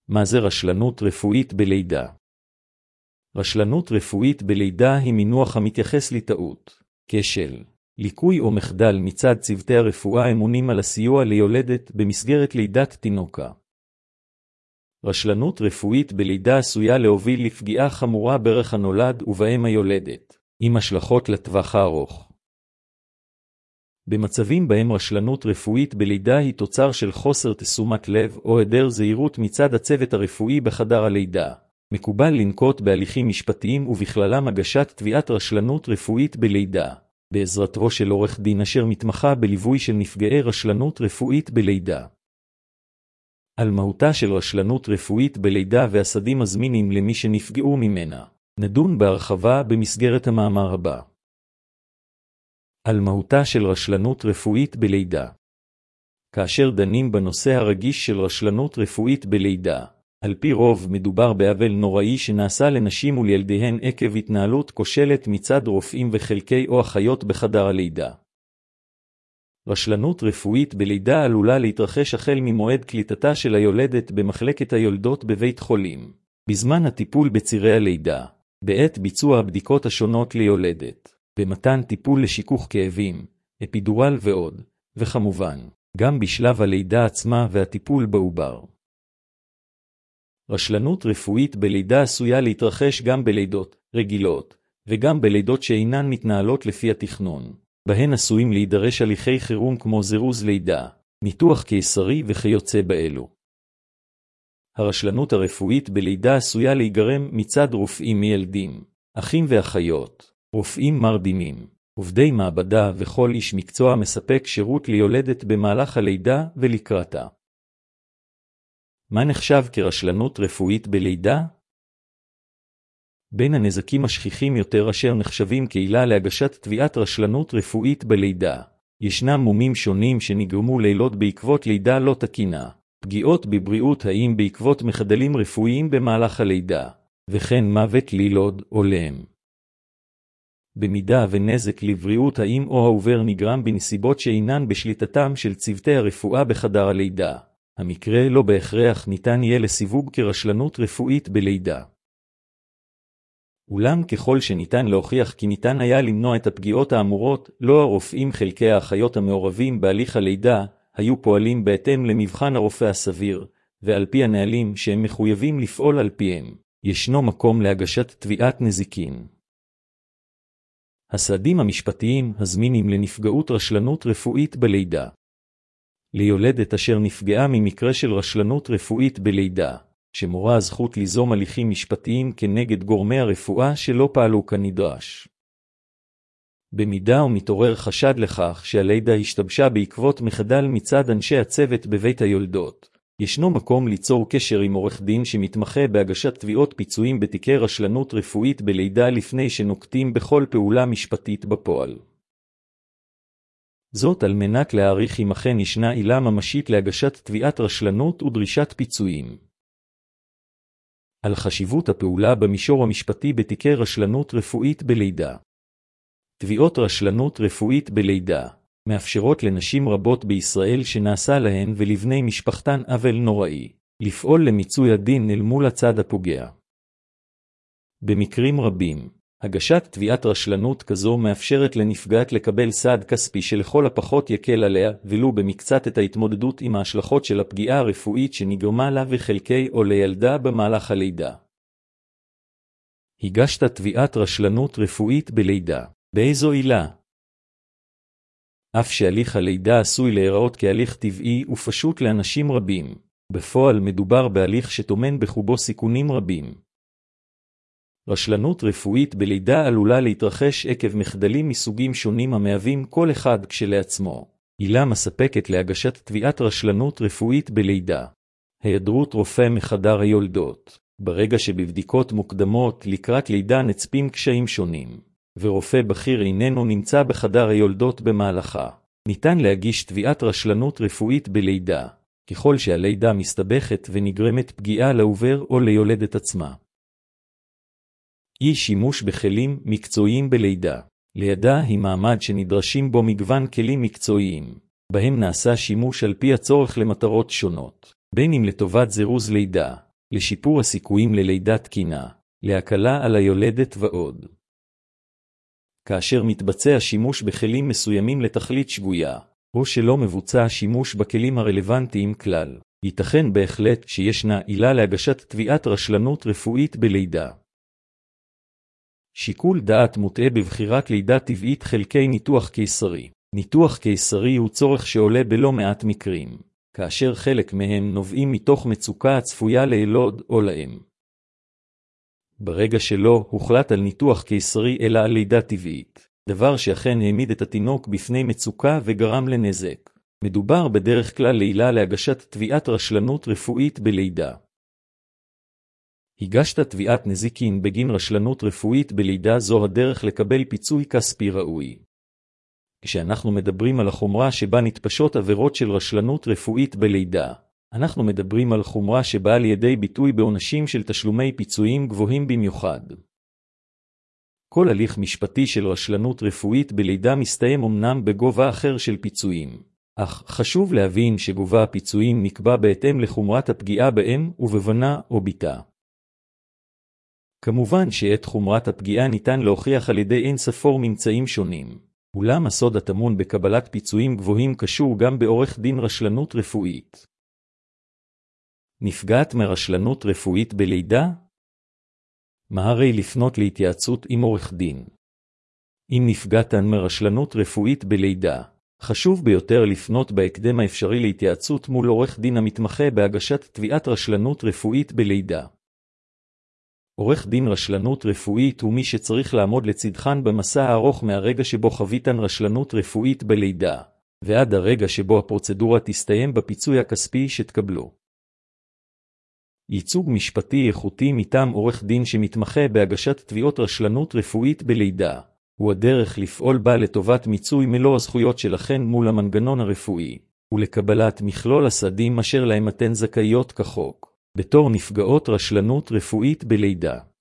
מה זה רשלנות רפואית בלידה? רשלנות רפואית בלידה היא מינוח המתייחס לטעות, כשל, ליקוי או מחדל מצד צוותי הרפואה אמונים על הסיוע ליולדת במסגרת לידת תינוקה. רשלנות רפואית בלידה עשויה להוביל לפגיעה חמורה בערך הנולד ובהם היולדת, עם השלכות לטווח הארוך. במצבים בהם רשלנות רפואית בלידה היא תוצר של חוסר תשומת לב או היעדר זהירות מצד הצוות הרפואי בחדר הלידה, מקובל לנקוט בהליכים משפטיים ובכללם הגשת תביעת רשלנות רפואית בלידה, בעזרתו של עורך דין אשר מתמחה בליווי של נפגעי רשלנות רפואית בלידה. על מהותה של רשלנות רפואית בלידה והסעדים הזמינים למי שנפגעו ממנה, נדון בהרחבה במסגרת המאמר הבא. על מהותה של רשלנות רפואית בלידה. כאשר דנים בנושא הרגיש של רשלנות רפואית בלידה, על פי רוב מדובר בעוול נוראי שנעשה לנשים ולילדיהן עקב התנהלות כושלת מצד רופאים וחלקי או אחיות בחדר הלידה. רשלנות רפואית בלידה עלולה להתרחש החל ממועד קליטתה של היולדת במחלקת היולדות בבית חולים, בזמן הטיפול בצירי הלידה, בעת ביצוע הבדיקות השונות ליולדת, במתן טיפול לשיכוך כאבים, אפידורל ועוד, וכמובן, גם בשלב הלידה עצמה והטיפול בעובר. רשלנות רפואית בלידה עשויה להתרחש גם בלידות רגילות, וגם בלידות שאינן מתנהלות לפי התכנון, בהן עשויים להידרש הליכי חירום כמו זירוז לידה, ניתוח קיסרי וכיוצא באלו. הרשלנות הרפואית בלידה עשויה להיגרם מצד רופאים מילדים, אחים ואחיות, רופאים מרדימים, עובדי מעבדה וכל איש מקצוע מספק שירות ליולדת במהלך הלידה ולקראתה. מה נחשב כרשלנות רפואית בלידה? בין הנזקים השכיחים יותר אשר נחשבים כעילה להגשת תביעת רשלנות רפואית בלידה, ישנם מומים שונים שנגרמו לילות בעקבות לידה לא תקינה, פגיעות בבריאות האם בעקבות מחדלים רפואיים במהלך הלידה, וכן מוות לילוד או לאם. במידה ונזק לבריאות האם או העובר נגרם בנסיבות שאינן בשליטתם של צוותי הרפואה בחדר הלידה, המקרה לא בהכרח ניתן יהיה לסיווג כרשלנות רפואית בלידה. אולם ככל שניתן להוכיח כי ניתן היה למנוע את הפגיעות האמורות, לא הרופאים חלקי האחיות המעורבים בהליך הלידה היו פועלים בהתאם למבחן הרופא הסביר, ועל פי הנהלים שהם מחויבים לפעול על פיהם, ישנו מקום להגשת תביעת נזיקין. הסעדים המשפטיים הזמינים לנפגעות רשלנות רפואית בלידה. ליולדת אשר נפגעה ממקרה של רשלנות רפואית בלידה, שמורה הזכות ליזום הליכים משפטיים כנגד גורמי הרפואה שלא פעלו כנדרש. במידה ומתעורר חשד לכך שהלידה השתבשה בעקבות מחדל מצד אנשי הצוות בבית היולדות, ישנו מקום ליצור קשר עם עורך דין שמתמחה בהגשת תביעות פיצויים בתיקי רשלנות רפואית בלידה לפני שנוקטים בכל פעולה משפטית בפועל. זאת על מנת להעריך אם אכן ישנה עילה ממשית להגשת תביעת רשלנות ודרישת פיצויים. על חשיבות הפעולה במישור המשפטי בתיקי רשלנות רפואית בלידה. תביעות רשלנות רפואית בלידה מאפשרות לנשים רבות בישראל שנעשה להן ולבני משפחתן עוול נוראי, לפעול למיצוי הדין אל מול הצד הפוגע. במקרים רבים, הגשת תביעת רשלנות כזו מאפשרת לנפגעת לקבל סעד כספי שלכל הפחות יקל עליה ולו במקצת את ההתמודדות עם ההשלכות של הפגיעה הרפואית שנגרמה לה וחלקי או לילדה במהלך הלידה. הגשת תביעת רשלנות רפואית בלידה. באיזו עילה? אף שהליך הלידה עשוי להיראות כהליך טבעי ופשוט לאנשים רבים, בפועל מדובר בהליך שטומן בחובו סיכונים רבים. רשלנות רפואית בלידה עלולה להתרחש עקב מחדלים מסוגים שונים המהווים כל אחד כשלעצמו. עילה מספקת להגשת תביעת רשלנות רפואית בלידה. היעדרות רופא מחדר היולדות. ברגע שבבדיקות מוקדמות לקראת לידה נצפים קשיים שונים, ורופא בכיר איננו נמצא בחדר היולדות במהלכה, ניתן להגיש תביעת רשלנות רפואית בלידה, ככל שהלידה מסתבכת ונגרמת פגיעה לעובר או ליולדת עצמה. אי שימוש בכלים מקצועיים בלידה. לידה היא מעמד שנדרשים בו מגוון כלים מקצועיים, בהם נעשה שימוש על פי הצורך למטרות שונות, בין אם לטובת זירוז לידה, לשיפור הסיכויים ללידה תקינה, להקלה על היולדת ועוד. כאשר מתבצע שימוש בכלים מסוימים לתכלית שגויה, או שלא מבוצע שימוש בכלים הרלוונטיים כלל, ייתכן בהחלט שישנה עילה להגשת תביעת רשלנות רפואית בלידה. שיקול דעת מוטעה בבחירת לידה טבעית חלקי ניתוח קיסרי. ניתוח קיסרי הוא צורך שעולה בלא מעט מקרים, כאשר חלק מהם נובעים מתוך מצוקה הצפויה לילוד או לאם. ברגע שלא הוחלט על ניתוח קיסרי אלא על לידה טבעית, דבר שאכן העמיד את התינוק בפני מצוקה וגרם לנזק, מדובר בדרך כלל לעילה להגשת תביעת רשלנות רפואית בלידה. הגשת תביעת נזיקין בגין רשלנות רפואית בלידה, זו הדרך לקבל פיצוי כספי ראוי. כשאנחנו מדברים על החומרה שבה נתפשות עבירות של רשלנות רפואית בלידה, אנחנו מדברים על חומרה שבאה לידי ביטוי בעונשים של תשלומי פיצויים גבוהים במיוחד. כל הליך משפטי של רשלנות רפואית בלידה מסתיים אמנם בגובה אחר של פיצויים, אך חשוב להבין שגובה הפיצויים נקבע בהתאם לחומרת הפגיעה באם ובבנה או ביתה. כמובן שאת חומרת הפגיעה ניתן להוכיח על ידי אין ספור ממצאים שונים, אולם הסוד הטמון בקבלת פיצויים גבוהים קשור גם בעורך דין רשלנות רפואית. נפגעת מרשלנות רפואית בלידה? מהרי לפנות להתייעצות עם עורך דין. אם נפגעתן מרשלנות רפואית בלידה, חשוב ביותר לפנות בהקדם האפשרי להתייעצות מול עורך דין המתמחה בהגשת תביעת רשלנות רפואית בלידה. עורך דין רשלנות רפואית הוא מי שצריך לעמוד לצדכן במסע הארוך מהרגע שבו חוויתן רשלנות רפואית בלידה, ועד הרגע שבו הפרוצדורה תסתיים בפיצוי הכספי שתקבלו. ייצוג משפטי איכותי מטעם עורך דין שמתמחה בהגשת תביעות רשלנות רפואית בלידה, הוא הדרך לפעול בה לטובת מיצוי מלוא הזכויות שלכן מול המנגנון הרפואי, ולקבלת מכלול הסעדים אשר להם אתן זכאיות כחוק, בתור נפגעות רשלנות רפואית בלידה.